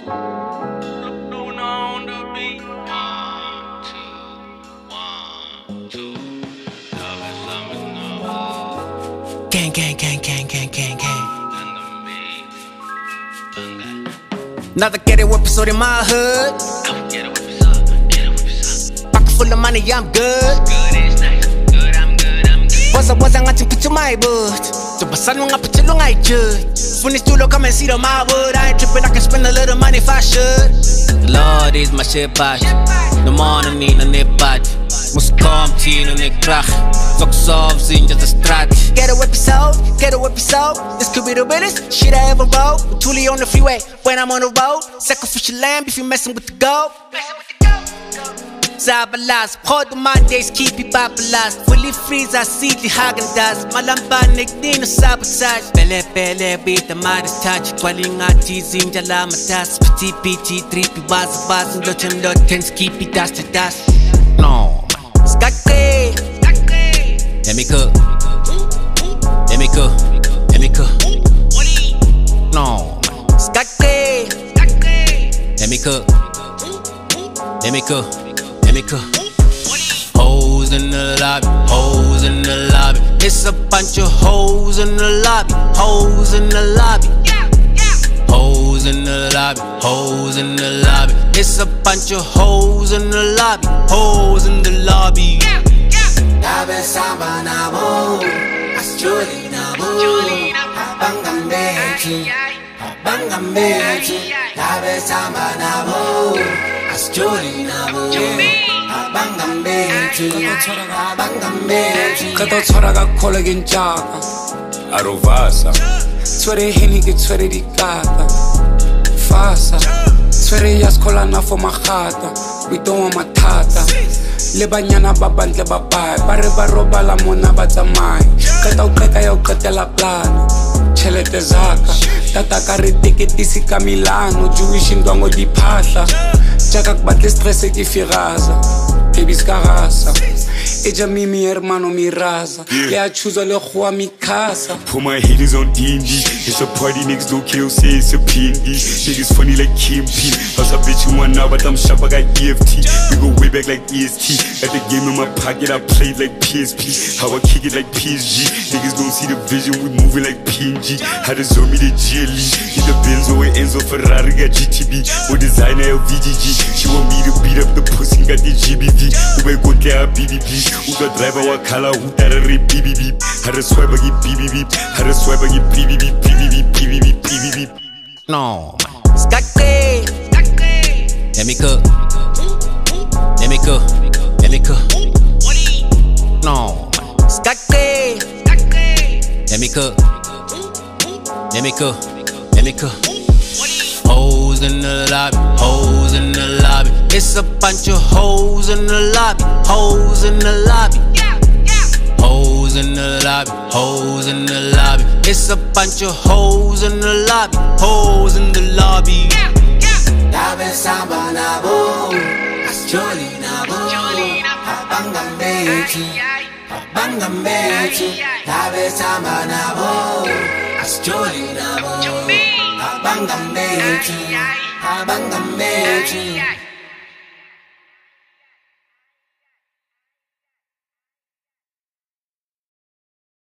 On the beat. 1, 2, 1, 2. Love is Gang, gang, gang, gang, gang, gang, gang. Another ghetto episode in my hood. Pocket full of money, yeah, I'm good. Was ang ating picture my boot. So basan mga picture long I jud. Finish to come and see the my wood. I ain't tripping, I can spend a little money if I should. The Lord is my shepherd. No money need no nipad. Must come teen on the crack. Socks off, in just a strat. Ghetto episode. This could be the realest shit I ever wrote. Truly on the freeway when I'm on the road. Sacrificial lamb if you messing with the gold. Zabalas, hold my days, keep it babalas. Fully freeze, I see the Hagendas. Malamba nigdino sabotage. Pele, beat the mighty touch. Calling out teasing, jalamatas. PT, 3P, baz, and lot 10, keep it dust to dust. No, skate. Let me cook. No, skate. Let me cook. Hoes in the lobby. It's a bunch of hoes in the lobby. Hoes in the lobby. It's a bunch of hoes in the lobby. Hoes in the lobby. Dabe samba na bo, asjoli na bo. Habanga mechi. Dabe samba na bo, asjoli na bo. Habanga mechi. Kato charaga kolagin jaga. Arovasa. Twere hini ke twere di kata. Fasa. Twere yaskola na for magata. We don't want matata. Le banyana ba bantle ba bai. Ba re ba roba la mona ba tsamai. Kata o qeta ya o qetela plana. Chelete zaka. Tata ka re tiketisi ka Milano. Jewish ndwango di phahla. Jaka ku batle stress ke firaza. Baby skarasa. Eja mimi hermano miraza. Le a chuza le khwa mikasa. Put my haters on D&D. It's a party, niggas don't kill, say it's a P&D. Niggas funny like Kimp. How's a bitch you want now, but I'm sharp, I got EFT. We go way back like EST. Got the game in my pocket, I played like PSP. How I kick it like PSG. Niggas don't see the vision, we moving like PNG. How to zone me the GLE. In the Benzo with Enzo Ferrari, got GTB. With designer LVGG. She want me to beat up the pussy, got the GBV. Ube go get a BBB. Uga driver wa kala, utarare BBB. How to swipe, I get BBB. How to swipe, I get BBB. No, skate. Let me cook. No, skate. Let me cook. Hoes in the lobby. It's a bunch of hoes in the lobby. Hoes in the lobby. It's a bunch of hoes in the lobby. Hoes in the lobby. Dabe samba na bo, asjoli na bo. Habanga mechi. Dabe samba na bo, asjoli na bo. Habanga mechi.